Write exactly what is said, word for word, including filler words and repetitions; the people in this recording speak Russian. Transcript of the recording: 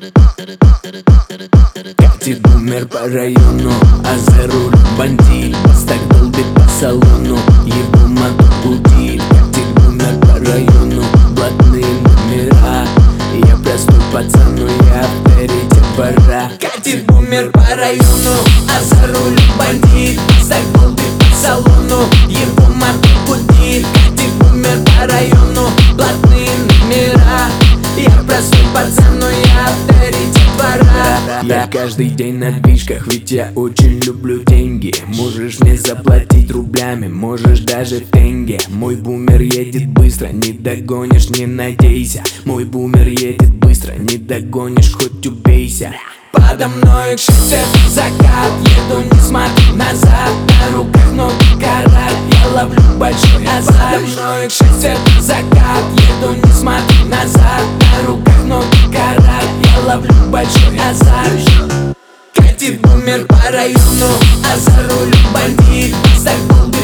Катит бумер по району, а за руль бандит. Бас так долбит по салону, его мотор гудит. Катит бумер по району, блатные номера. Я простой пацан, но я авторитет двора. Катит бумер по району, а за руль бандит. Бас так долбит по салону, его мотор гудит. Катит бумер по району, блатные номера. Я простой пацан, но я авторитет двора. Я каждый день на движках, ведь я очень люблю деньги. Можешь мне заплатить рублями, можешь даже в тенге. Мой бумер едет быстро, не догонишь, не надейся. Мой бумер едет быстро, не догонишь, хоть убейся. Подо мной шестьдесят закат, еду, не смотри назад. На руках ноги карат, я ловлю большой азарт. Подо мной шестьдесят закат, еду, не смотри назад. На руках ноги карат, я ловлю большой азарт. Катит бумер по району, а за рулем бандит. Бас так долбит